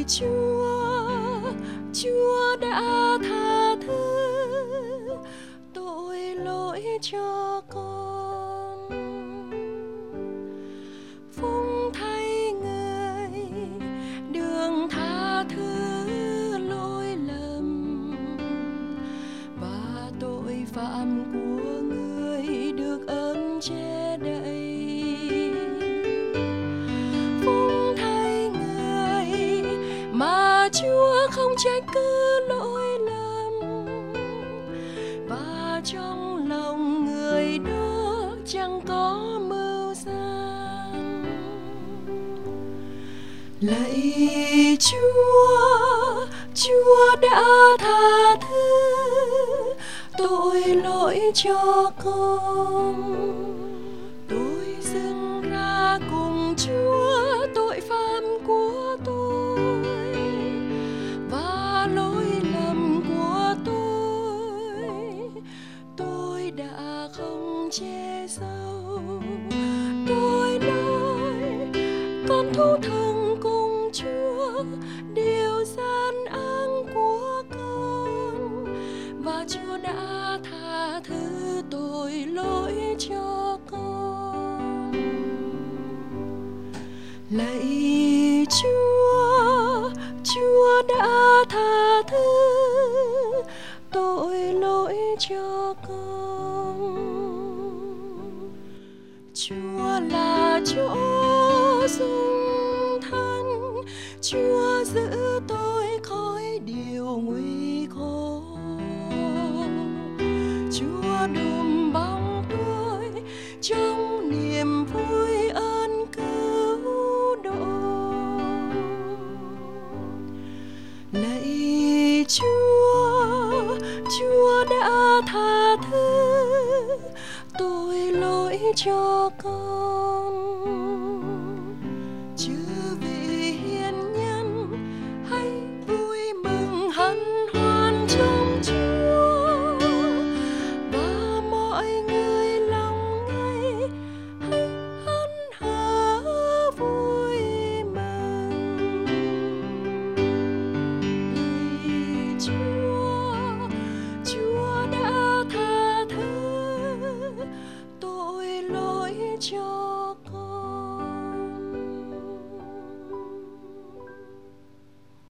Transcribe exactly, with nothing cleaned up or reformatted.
Chúa, Chúa đã tha thứ tội lỗi cho con. Phúc thay người đường tha thứ lỗi lầm, và tội phạm của người được ơn che đậy. Phúc thay người mà Chúa không trách cứ lỗi lầm, và trong lòng người đó chẳng có mưu gian. Lạy Chúa, Chúa đã tha thứ tội lỗi cho con. Tôi dâng ra cùng Chúa tội phạm của tôi và lỗi lầm của tôi. Tôi đã không che giấu. Tôi nói con thú thân cùng Chúa điều gian áng của con, và Chúa đã tha thứ tội lỗi cho con. Lạy Chúa, Chúa đã tha thứ tội lỗi cho con. Chúa là chỗ dung thân, Chúa giữ tôi khỏi điều nguy khổ. Chúa đùm bọc tôi trong niềm vui ơn cứu độ. Lạy Chúa, Chúa đã tha thứ tội lỗi cho con.